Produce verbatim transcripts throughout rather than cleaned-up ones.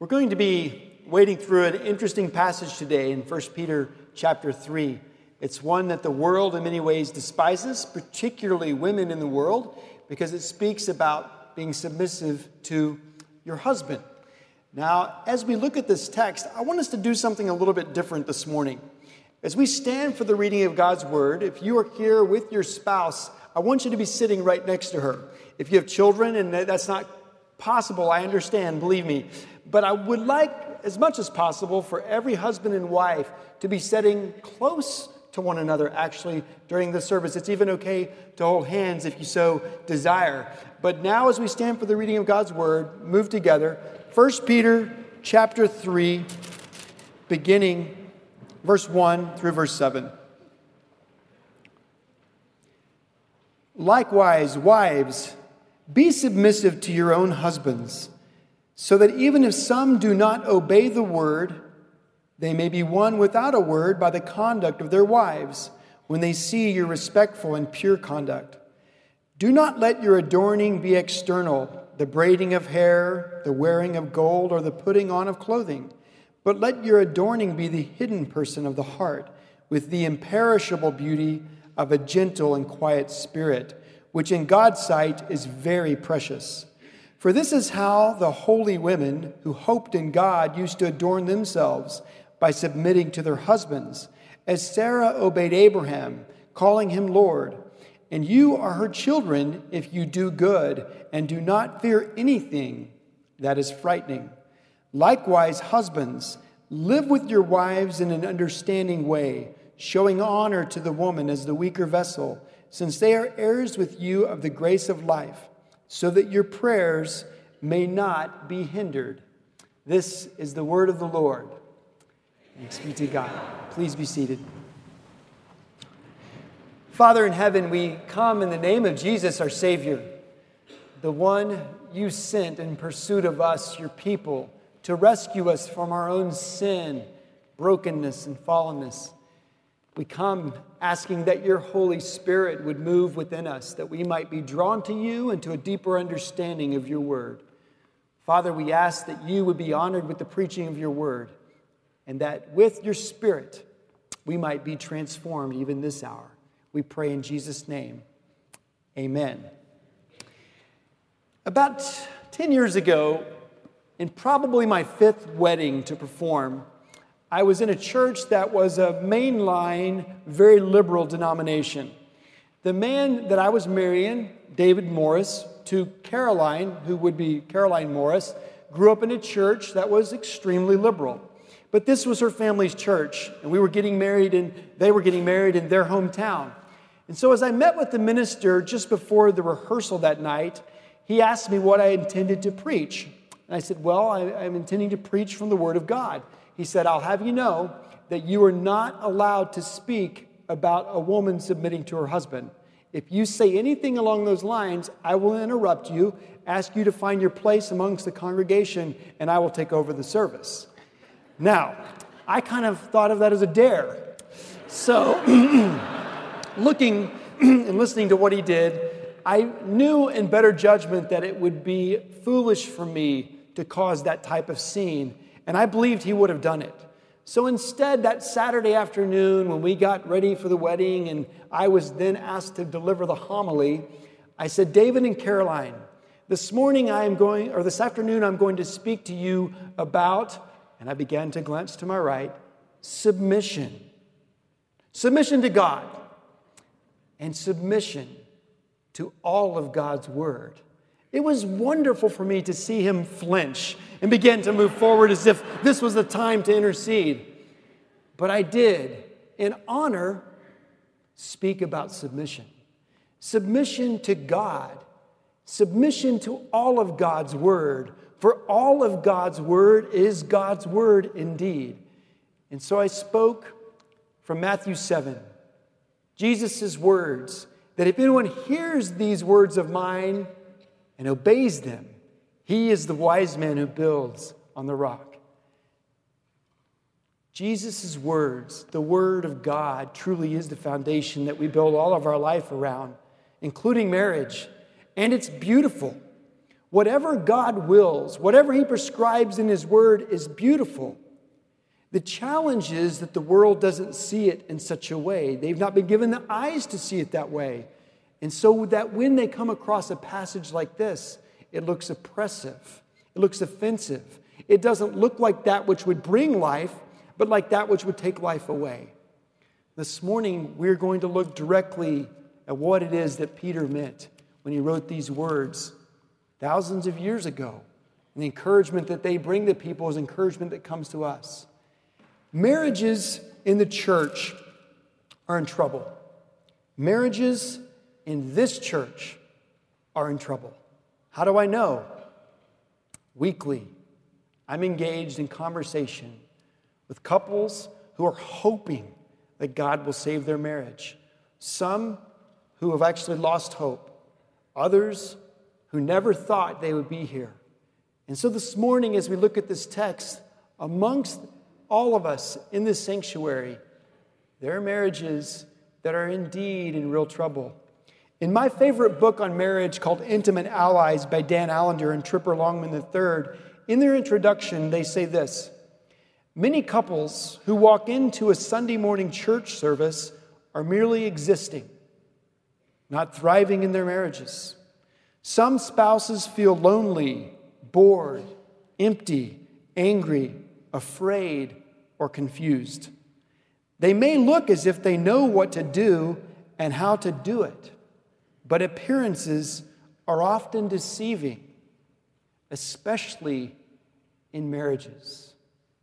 We're going to be wading through an interesting passage today in First Peter chapter three. It's one that the world in many ways despises, particularly women in the world, because it speaks about being submissive to your husband. Now, as we look at this text, I want us to do something a little bit different this morning. As we stand for the reading of God's Word, if you are here with your spouse, I want you to be sitting right next to her. If you have children and that's not possible, I understand, believe me. But I would like, as much as possible, for every husband and wife to be sitting close to one another, actually, during the service. It's even okay to hold hands if you so desire. But now, as we stand for the reading of God's Word, move together. First Peter chapter three, beginning verse one through verse seven. Likewise, wives, be submissive to your own husbands, so that even if some do not obey the word, they may be won without a word by the conduct of their wives, when they see your respectful and pure conduct. Do not let your adorning be external, the braiding of hair, the wearing of gold, or the putting on of clothing, but let your adorning be the hidden person of the heart, with the imperishable beauty of a gentle and quiet spirit, which in God's sight is very precious. For this is how the holy women who hoped in God used to adorn themselves, by submitting to their husbands, as Sarah obeyed Abraham, calling him Lord. And you are her children if you do good and do not fear anything that is frightening. Likewise, husbands, live with your wives in an understanding way, showing honor to the woman as the weaker vessel, since they are heirs with you of the grace of life, so that your prayers may not be hindered. This is the word of the Lord. Thanks be to God. Please be seated. Father in heaven, we come in the name of Jesus, our Savior, the one you sent in pursuit of us, your people, to rescue us from our own sin, brokenness, and fallenness. We come asking that your Holy Spirit would move within us, that we might be drawn to you and to a deeper understanding of your word. Father, we ask that you would be honored with the preaching of your word, and that with your Spirit, we might be transformed even this hour. We pray in Jesus' name. Amen. About ten years ago, in probably my fifth wedding to perform, I was in a church that was a mainline, very liberal denomination. The man that I was marrying, David Morris, to Caroline, who would be Caroline Morris, grew up in a church that was extremely liberal. But this was her family's church, and we were getting married, and they were getting married in their hometown. And so as I met with the minister just before the rehearsal that night, he asked me what I intended to preach. And I said, well, I, I'm intending to preach from the Word of God. He said, I'll have you know that you are not allowed to speak about a woman submitting to her husband. If you say anything along those lines, I will interrupt you, ask you to find your place amongst the congregation, and I will take over the service. Now, I kind of thought of that as a dare. So, looking and listening to what he did, I knew in better judgment that it would be foolish for me to cause that type of scene, and I believed he would have done it. So instead, that Saturday afternoon, when we got ready for the wedding and I was then asked to deliver the homily, I said, David and Caroline, this morning I am going, or this afternoon I'm going to speak to you about, and I began to glance to my right, submission. Submission to God and submission to all of God's Word. It was wonderful for me to see him flinch and begin to move forward as if this was the time to intercede. But I did, in honor, speak about submission. Submission to God. Submission to all of God's Word. For all of God's Word is God's Word indeed. And so I spoke from Matthew seven. Jesus' words, that if anyone hears these words of mine and obeys them, he is the wise man who builds on the rock. Jesus' words, the Word of God, truly is the foundation that we build all of our life around, including marriage. And it's beautiful. Whatever God wills, whatever he prescribes in his word is beautiful. The challenge is that the world doesn't see it in such a way. They've not been given the eyes to see it that way. And so that when they come across a passage like this, it looks oppressive. It looks offensive. It doesn't look like that which would bring life, but like that which would take life away. This morning, we're going to look directly at what it is that Peter meant when he wrote these words thousands of years ago. And the encouragement that they bring to people is encouragement that comes to us. Marriages in the church are in trouble. Marriages in this church are in trouble. How do I know? Weekly, I'm engaged in conversation with couples who are hoping that God will save their marriage. Some who have actually lost hope. Others who never thought they would be here. And so this morning, as we look at this text, amongst all of us in this sanctuary, there are marriages that are indeed in real trouble. In my favorite book on marriage called Intimate Allies by Dan Allender and Tripper Longman the third, in their introduction, they say this: many couples who walk into a Sunday morning church service are merely existing, not thriving in their marriages. Some spouses feel lonely, bored, empty, angry, afraid, or confused. They may look as if they know what to do and how to do it, but appearances are often deceiving, especially in marriages.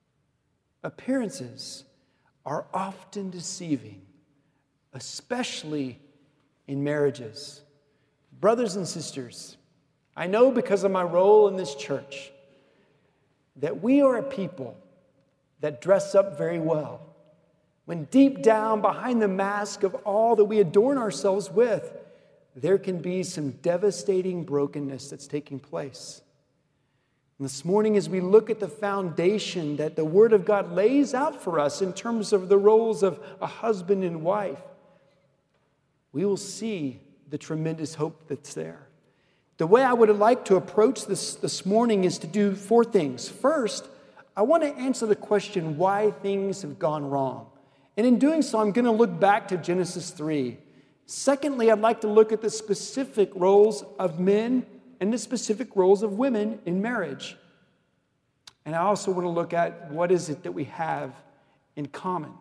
Appearances are often deceiving, especially in marriages. Brothers and sisters, I know because of my role in this church that we are a people that dress up very well, when deep down behind the mask of all that we adorn ourselves with, there can be some devastating brokenness that's taking place. And this morning, as we look at the foundation that the Word of God lays out for us in terms of the roles of a husband and wife, we will see the tremendous hope that's there. The way I would like to approach this this morning is to do four things. First, I want to answer the question why things have gone wrong. And in doing so, I'm going to look back to Genesis three. Secondly, I'd like to look at the specific roles of men and the specific roles of women in marriage. And I also want to look at what is it that we have in common.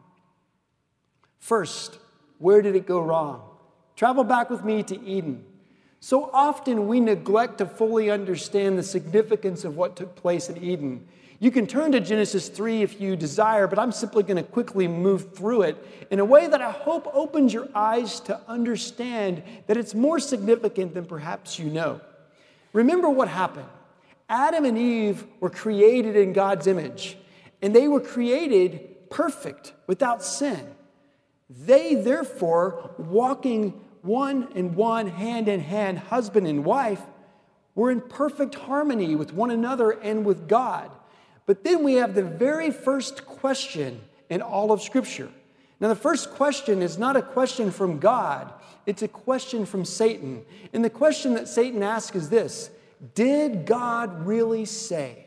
First, where did it go wrong? Travel back with me to Eden. So often we neglect to fully understand the significance of what took place in Eden. You can turn to Genesis three if you desire, but I'm simply going to quickly move through it in a way that I hope opens your eyes to understand that it's more significant than perhaps you know. Remember what happened. Adam and Eve were created in God's image, and they were created perfect, without sin. They, therefore, walking one and one, hand in hand, husband and wife, were in perfect harmony with one another and with God. But then we have the very first question in all of Scripture. Now, the first question is not a question from God. It's a question from Satan. And the question that Satan asks is this: did God really say?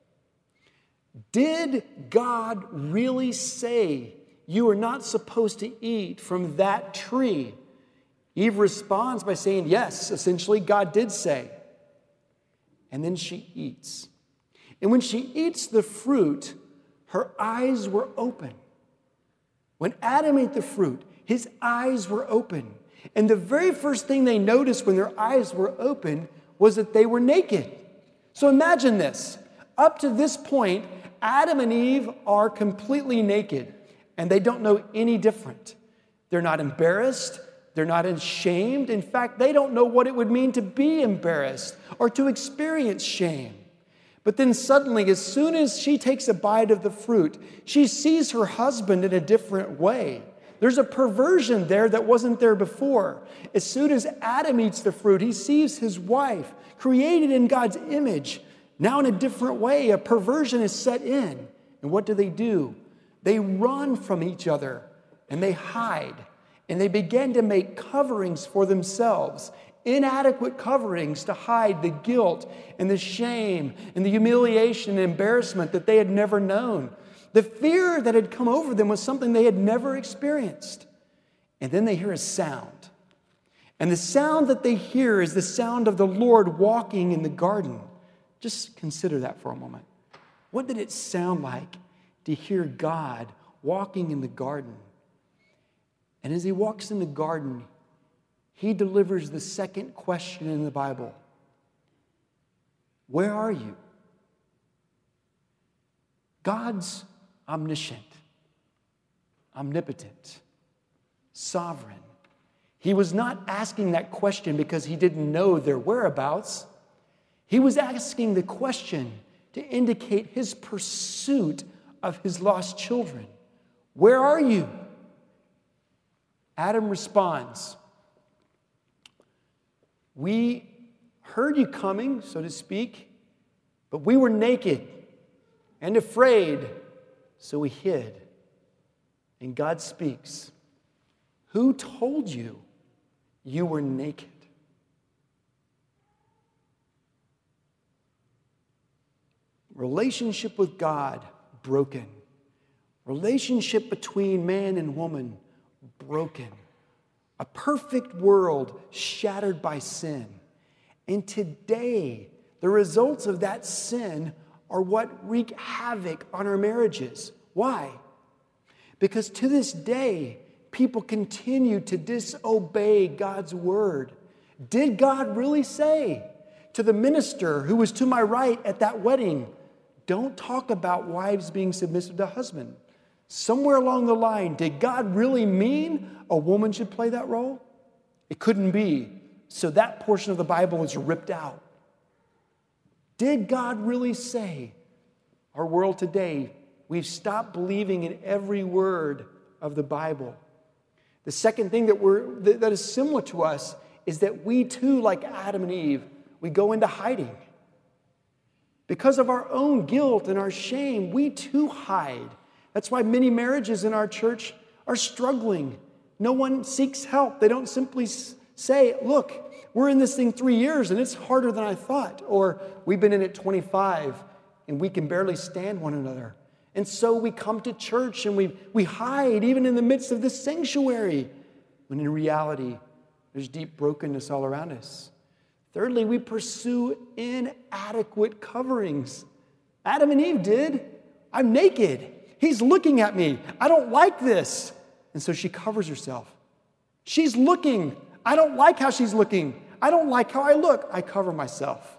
Did God really say you are not supposed to eat from that tree? Eve responds by saying, yes, essentially, God did say. And then she eats. And when she eats the fruit, her eyes were open. When Adam ate the fruit, his eyes were open. And the very first thing they noticed when their eyes were open was that they were naked. So imagine this. Up to this point, Adam and Eve are completely naked, and they don't know any different. They're not embarrassed. They're not ashamed. In fact, they don't know what it would mean to be embarrassed or to experience shame. But then suddenly, as soon as she takes a bite of the fruit, she sees her husband in a different way. There's a perversion there that wasn't there before. As soon as Adam eats the fruit, he sees his wife, created in God's image, now in a different way. A perversion is set in. And what do they do? They run from each other and they hide. And they begin to make coverings for themselves. inadequate coverings to hide the guilt and the shame and the humiliation and embarrassment that they had never known. The fear that had come over them was something they had never experienced. And then they hear a sound. And the sound that they hear is the sound of the Lord walking in the garden. Just consider that for a moment. What did it sound like to hear God walking in the garden? And as he walks in the garden, he delivers the second question in the Bible. Where are you? God's omniscient, omnipotent, sovereign. He was not asking that question because he didn't know their whereabouts. He was asking the question to indicate his pursuit of his lost children. Where are you? Adam responds, we heard you coming, so to speak, but we were naked and afraid, so we hid. And God speaks, who told you you were naked? Relationship with God broken. Relationship between man and woman broken. A perfect world shattered by sin. And today, the results of that sin are what wreak havoc on our marriages. Why? Because to this day, people continue to disobey God's word. Did God really say to the minister who was to my right at that wedding, don't talk about wives being submissive to husband? Somewhere along the line, did God really mean a woman should play that role? It couldn't be. So that portion of the Bible was ripped out. Did God really say? Our world today, we've stopped believing in every word of the Bible. The second thing that we're that is similar to us is that we too, like Adam and Eve, we go into hiding. Because of our own guilt and our shame, we too hide. That's why many marriages in our church are struggling. No one seeks help. They don't simply say, look, we're in this thing three years and it's harder than I thought. Or we've been in it twenty-five and we can barely stand one another. And so we come to church and we, we hide even in the midst of this sanctuary, when in reality, there's deep brokenness all around us. Thirdly, we pursue inadequate coverings. Adam and Eve did. I'm naked. He's looking at me. I don't like this. And so she covers herself. She's looking. I don't like how she's looking. I don't like how I look. I cover myself.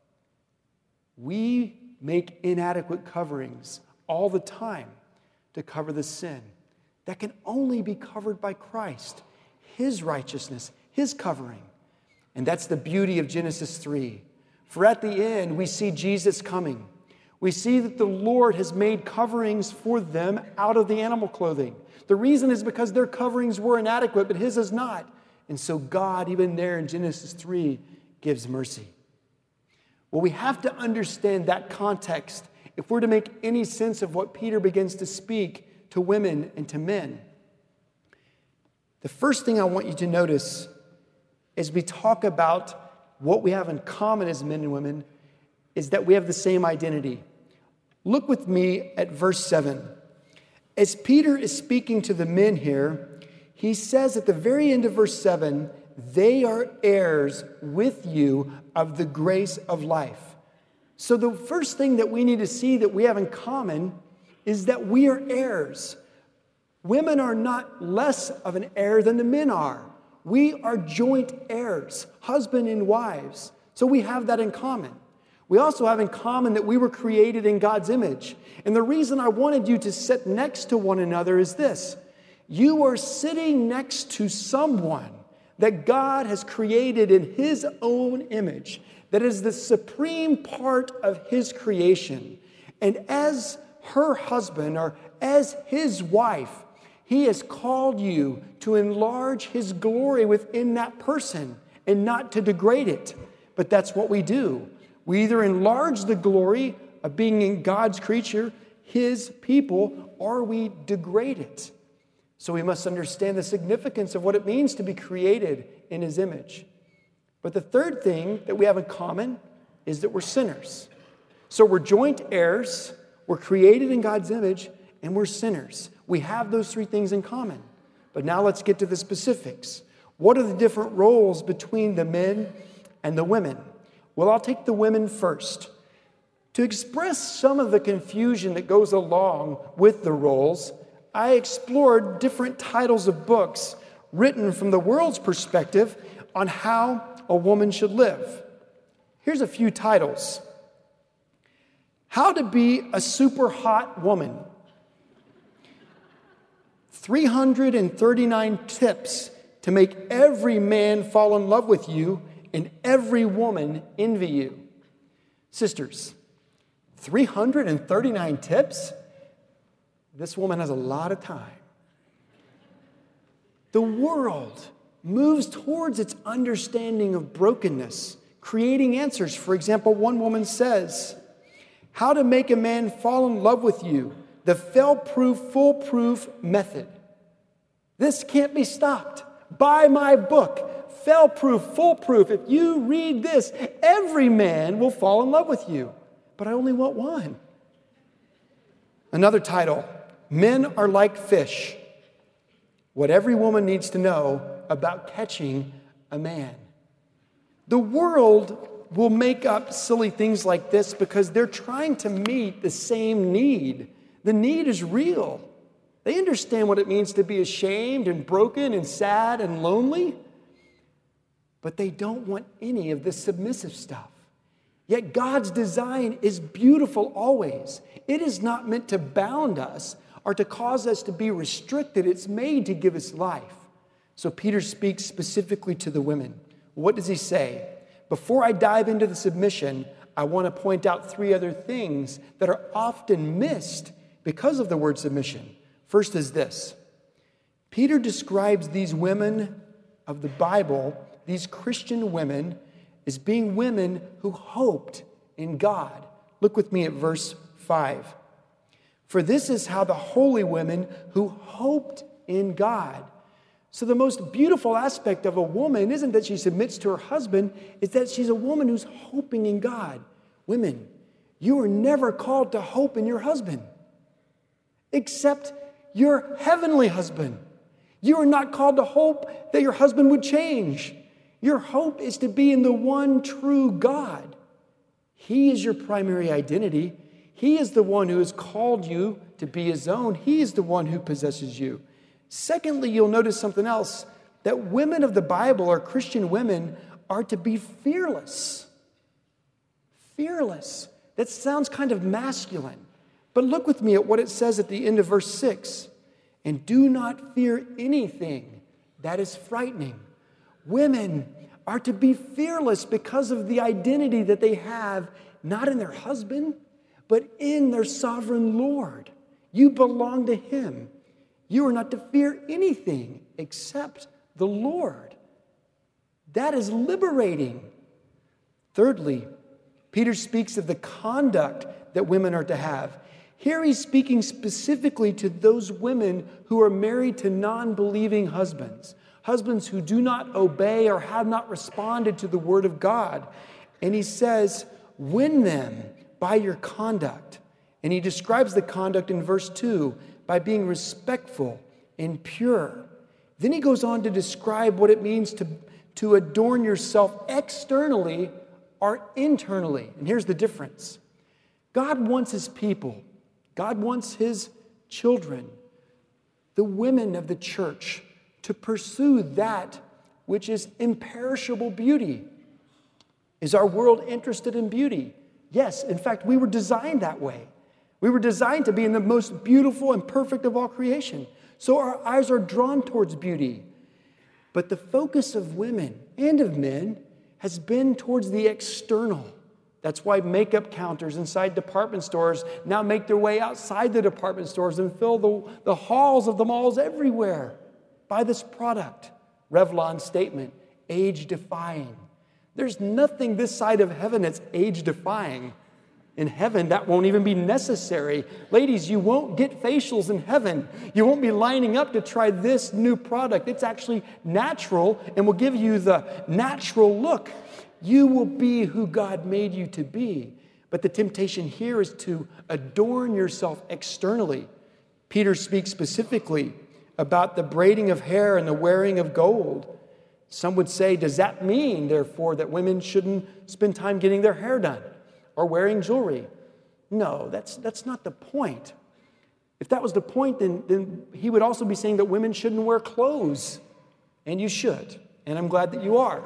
We make inadequate coverings all the time to cover the sin that can only be covered by Christ, his righteousness, his covering. And that's the beauty of Genesis three. For at the end, we see Jesus coming. We see that the Lord has made coverings for them out of the animal clothing. The reason is because their coverings were inadequate, but his is not. And so God, even there in Genesis three, gives mercy. Well, we have to understand that context if we're to make any sense of what Peter begins to speak to women and to men. The first thing I want you to notice as we talk about what we have in common as men and women is that we have the same identity. Look with me at verse seven. As Peter is speaking to the men here, he says at the very end of verse seven, they are heirs with you of the grace of life. So the first thing that we need to see that we have in common is that we are heirs. Women are not less of an heir than the men are. We are joint heirs, husband and wives. So we have that in common. We also have in common that we were created in God's image. And the reason I wanted you to sit next to one another is this. You are sitting next to someone that God has created in his own image, that is the supreme part of his creation. And as her husband or as his wife, he has called you to enlarge his glory within that person and not to degrade it. But that's what we do. We either enlarge the glory of being in God's creature, his people, or we degrade it. So we must understand the significance of what it means to be created in his image. But the third thing that we have in common is that we're sinners. So we're joint heirs, we're created in God's image, and we're sinners. We have those three things in common. But now let's get to the specifics. What are the different roles between the men and the women? Well, I'll take the women first. To express some of the confusion that goes along with the roles, I explored different titles of books written from the world's perspective on how a woman should live. Here's a few titles. How to be a super hot woman. three hundred thirty-nine tips to make every man fall in love with you and every woman envy you. Sisters, three hundred thirty-nine tips? This woman has a lot of time. The world moves towards its understanding of brokenness, creating answers. For example, one woman says, how to make a man fall in love with you, the fail-proof, foolproof method. This can't be stopped. Buy my book, fail-proof, foolproof. If you read this, every man will fall in love with you. But I only want one. Another title, Men Are Like Fish. What every woman needs to know about catching a man. The world will make up silly things like this because they're trying to meet the same need. The need is real. They understand what it means to be ashamed and broken and sad and lonely, but they don't want any of the submissive stuff. Yet God's design is beautiful always. It is not meant to bound us or to cause us to be restricted. It's made to give us life. So Peter speaks specifically to the women. What does he say? Before I dive into the submission, I want to point out three other things that are often missed because of the word submission. First is this. Peter describes these women of the Bible, these Christian women, as being women who hoped in God. Look with me at verse five. For this is how the holy women who hoped in God. So the most beautiful aspect of a woman isn't that she submits to her husband, it's that she's a woman who's hoping in God. Women, you are never called to hope in your husband, except your heavenly husband. You are not called to hope that your husband would change. Your hope is to be in the one true God. He is your primary identity. He is the one who has called you to be his own. He is the one who possesses you. Secondly, you'll notice something else, that women of the Bible, or Christian women, are to be fearless. Fearless. That sounds kind of masculine. But look with me at what it says at the end of verse six. And do not fear anything that is frightening. Women are to be fearless because of the identity that they have, not in their husband, but in their sovereign Lord. You belong to him. You are not to fear anything except the Lord. That is liberating. Thirdly, Peter speaks of the conduct that women are to have. Here he's speaking specifically to those women who are married to non-believing husbands, husbands who do not obey or have not responded to the word of God. And he says, win them by your conduct. And he describes the conduct in verse two by being respectful and pure. Then he goes on to describe what it means to, to adorn yourself externally or internally. And here's the difference. God wants his people, God wants his children, the women of the church, to pursue that which is imperishable beauty. Is our world interested in beauty? Yes, in fact, we were designed that way. We were designed to be in the most beautiful and perfect of all creation. So our eyes are drawn towards beauty. But the focus of women and of men has been towards the external. That's why makeup counters inside department stores now make their way outside the department stores and fill the, the halls of the malls everywhere. Buy this product. Revlon statement, age-defying. There's nothing this side of heaven that's age-defying. In heaven, that won't even be necessary. Ladies, you won't get facials in heaven. You won't be lining up to try this new product. It's actually natural and will give you the natural look. You will be who God made you to be. But the temptation here is to adorn yourself externally. Peter speaks specifically about the braiding of hair and the wearing of gold. Some would say, does that mean, therefore, that women shouldn't spend time getting their hair done or wearing jewelry? No, that's, that's not the point. If that was the point, then, then he would also be saying that women shouldn't wear clothes. And you should. And I'm glad that you are.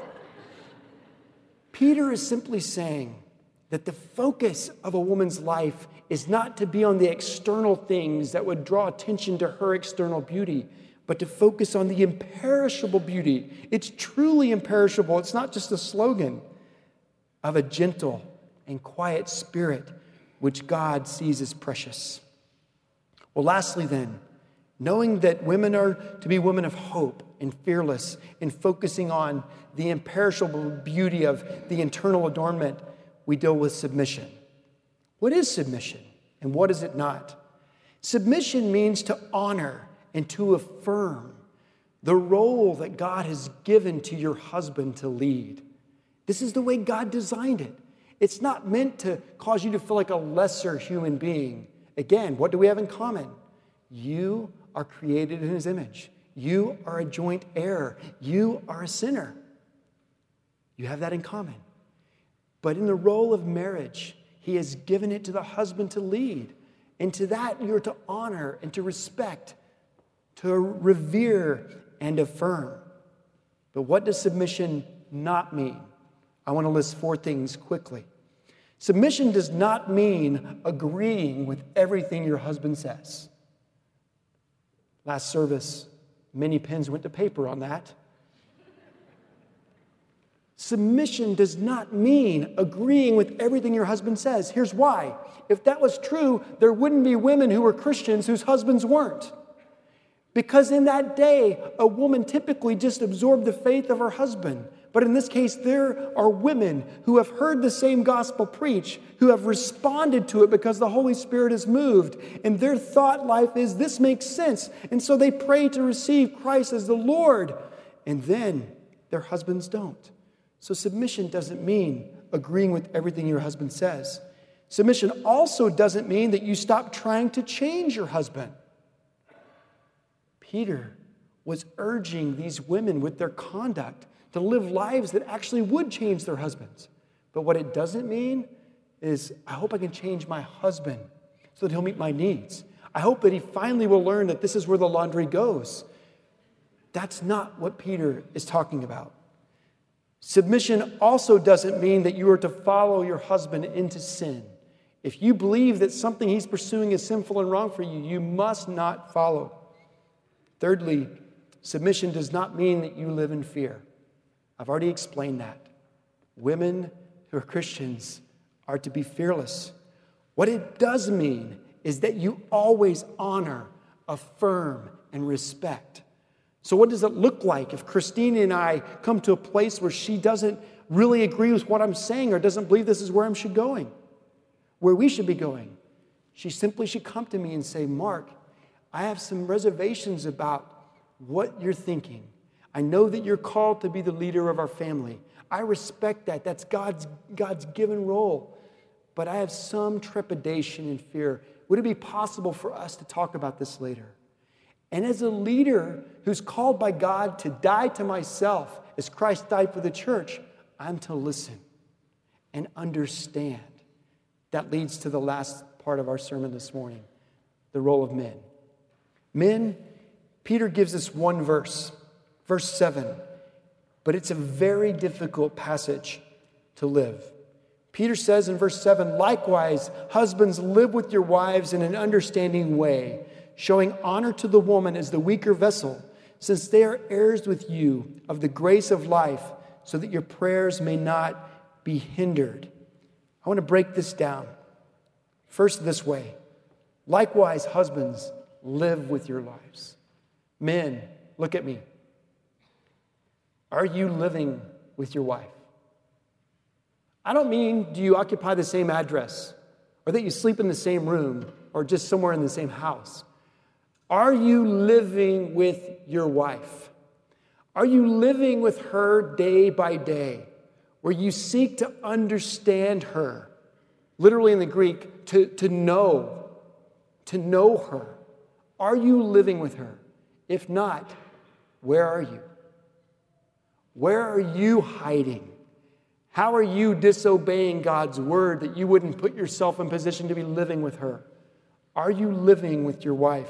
Peter is simply saying that the focus of a woman's life is not to be on the external things that would draw attention to her external beauty, but to focus on the imperishable beauty. It's truly imperishable. It's not just a slogan of a gentle and quiet spirit, which God sees as precious. Well, lastly then, knowing that women are to be women of hope and fearless and focusing on the imperishable beauty of the internal adornment, we deal with submission. What is submission and what is it not? Submission means to honor and to affirm the role that God has given to your husband to lead. This is the way God designed it. It's not meant to cause you to feel like a lesser human being. Again, what do we have in common? You are created in his image. You are a joint heir. You are a sinner. You have that in common. But in the role of marriage, he has given it to the husband to lead. And to that, you're to honor and to respect, to revere and affirm. But what does submission not mean? I want to list four things quickly. Submission does not mean agreeing with everything your husband says. Last service, many pens went to paper on that. Submission does not mean agreeing with everything your husband says. Here's why. If that was true, there wouldn't be women who were Christians whose husbands weren't. Because in that day, a woman typically just absorbed the faith of her husband. But in this case, there are women who have heard the same gospel preached, who have responded to it because the Holy Spirit has moved. And their thought life is, this makes sense. And so they pray to receive Christ as the Lord. And then their husbands don't. So submission doesn't mean agreeing with everything your husband says. Submission also doesn't mean that you stop trying to change your husband. Peter was urging these women with their conduct to live lives that actually would change their husbands. But what it doesn't mean is, I hope I can change my husband so that he'll meet my needs. I hope that he finally will learn that this is where the laundry goes. That's not what Peter is talking about. Submission also doesn't mean that you are to follow your husband into sin. If you believe that something he's pursuing is sinful and wrong for you, you must not follow. Thirdly, submission does not mean that you live in fear. I've already explained that. Women who are Christians are to be fearless. What it does mean is that you always honor, affirm, and respect. So what does it look like if Christina and I come to a place where she doesn't really agree with what I'm saying or doesn't believe this is where I'm should going, where we should be going? She simply should come to me and say, Mark, I have some reservations about what you're thinking. I know that you're called to be the leader of our family. I respect that. That's God's, God's given role. But I have some trepidation and fear. Would it be possible for us to talk about this later? And as a leader who's called by God to die to myself as Christ died for the church, I'm to listen and understand. That leads to the last part of our sermon this morning, the role of men. Men, Peter gives us one verse, verse seven, but it's a very difficult passage to live. Peter says in verse seven, likewise, husbands, live with your wives in an understanding way, showing honor to the woman as the weaker vessel, since they are heirs with you of the grace of life, so that your prayers may not be hindered. I want to break this down. First, this way. Likewise, husbands, live with your wives. Men, look at me. Are you living with your wife? I don't mean, do you occupy the same address? or that you sleep in the same room, or just somewhere in the same house. Are you living with your wife? Are you living with her day by day, where you seek to understand her? Literally in the Greek, to, to know, to know her. Are you living with her? If not, where are you? Where are you hiding? How are you disobeying God's word that you wouldn't put yourself in position to be living with her? Are you living with your wife?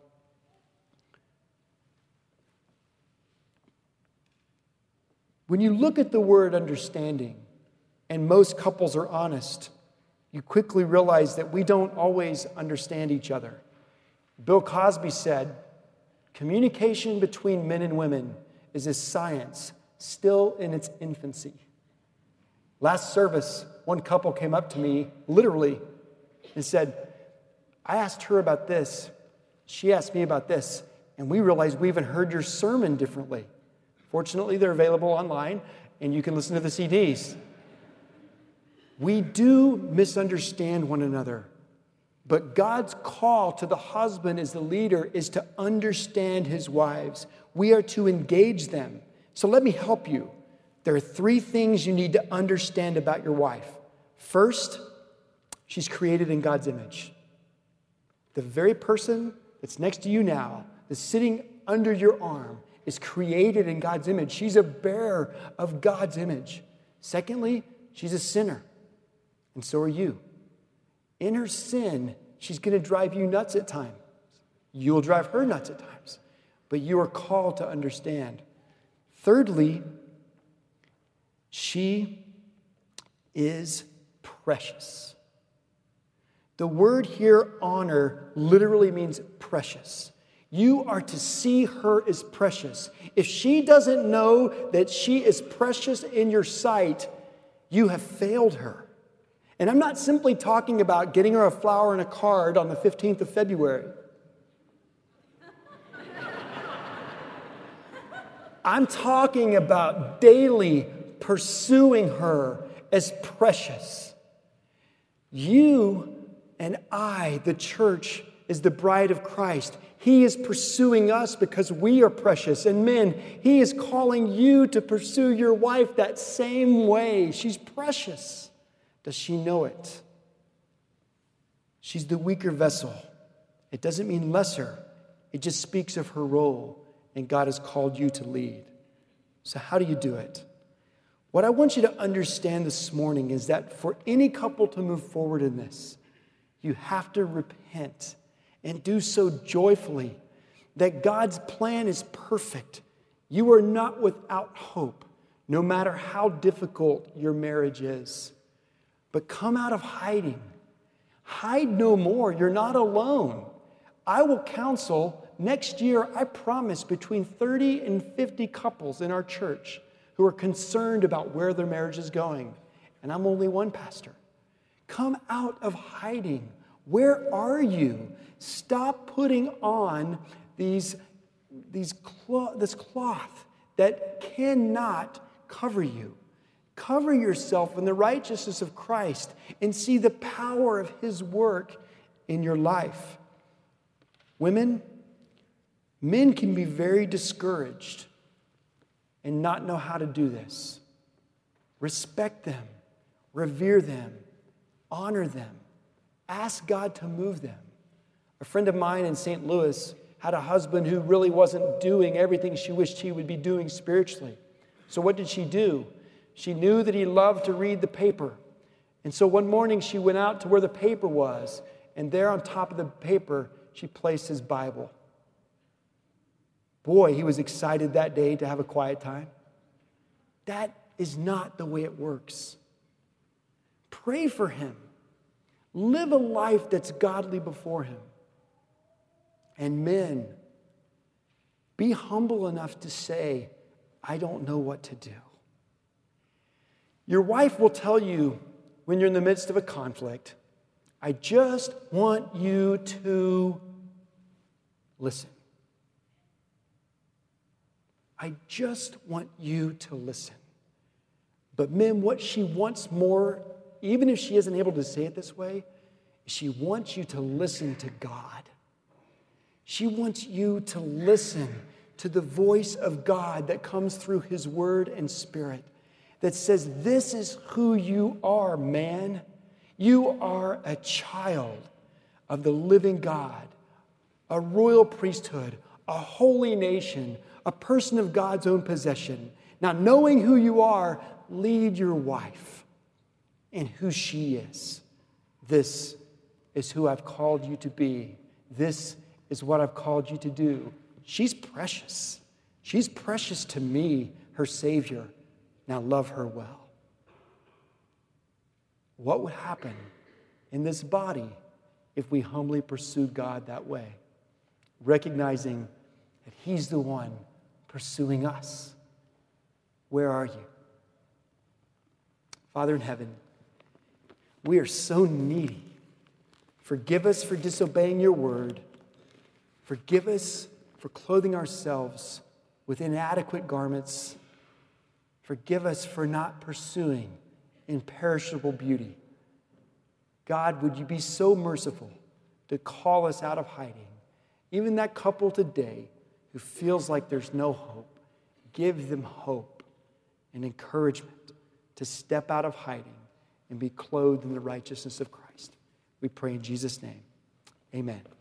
When you look at the word understanding, and most couples are honest, you quickly realize that we don't always understand each other. Bill Cosby said, communication between men and women is a science still in its infancy. Last service, one couple came up to me, literally, and said, I asked her about this, she asked me about this, and we realized we even heard your sermon differently. Fortunately, they're available online, and you can listen to the C Ds. We do misunderstand one another, but God's call to the husband as the leader is to understand his wives. We are to engage them. So let me help you. There are three things you need to understand about your wife. First, she's created in God's image. The very person that's next to you now, that's sitting under your arm, is created in God's image. She's a bearer of God's image. Secondly, she's a sinner, and so are you. In her sin, she's going to drive you nuts at times. You'll drive her nuts at times, but you are called to understand. Thirdly, she is precious. The word here, honor, literally means precious. You are to see her as precious. If she doesn't know that she is precious in your sight, you have failed her. And I'm not simply talking about getting her a flower and a card on the fifteenth of February. I'm talking about daily pursuing her as precious. You and I, the church, is the bride of Christ. He is pursuing us because we are precious. And men, he is calling you to pursue your wife that same way. She's precious. Does she know it? She's the weaker vessel. It doesn't mean lesser. It just speaks of her role, and God has called you to lead. So how do you do it? What I want you to understand this morning is that for any couple to move forward in this, you have to repent and do so joyfully, that God's plan is perfect. You are not without hope, no matter how difficult your marriage is. But come out of hiding. Hide no more. You're not alone. I will counsel next year, I promise, between thirty and fifty couples in our church who are concerned about where their marriage is going. And I'm only one pastor. Come out of hiding. Where are you? Stop putting on these, these cloth, this cloth that cannot cover you. Cover yourself in the righteousness of Christ and see the power of his work in your life. Women, men can be very discouraged and not know how to do this. Respect them, revere them, honor them, ask God to move them. A friend of mine in Saint Louis had a husband who really wasn't doing everything she wished he would be doing spiritually. So what did she do? She knew that he loved to read the paper. And so one morning she went out to where the paper was, and there on top of the paper, she placed his Bible. Boy, he was excited that day to have a quiet time. That is not the way it works. Pray for him. Live a life that's godly before him. And men, be humble enough to say, I don't know what to do. Your wife will tell you when you're in the midst of a conflict, I just want you to listen. I just want you to listen. But men, what she wants more, even if she isn't able to say it this way, She wants you to listen to God. She wants you to listen to the voice of God that comes through his word and spirit that says, this is who you are, man. You are a child of the living God, a royal priesthood, a holy nation, a person of God's own possession. Now, knowing who you are, lead your wife and who she is. This is who I've called you to be. This is what I've called you to do. She's precious. She's precious to me, her Savior. Now love her well. What would happen in this body if we humbly pursued God that way? Recognizing that he's the one pursuing us. Where are you? Father in heaven, we are so needy. Forgive us for disobeying your word. Forgive us for clothing ourselves with inadequate garments. Forgive us for not pursuing imperishable beauty. God, would you be so merciful to call us out of hiding? Even that couple today who feels like there's no hope, give them hope and encouragement to step out of hiding and be clothed in the righteousness of Christ. We pray in Jesus' name. Amen.